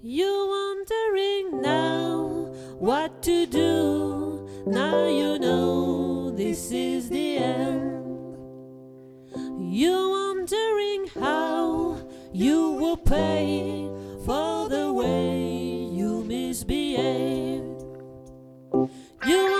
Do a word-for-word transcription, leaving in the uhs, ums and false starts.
You're wondering now what to do. Now you know this is the end. You're wondering how you will pay for the way you misbehaved. You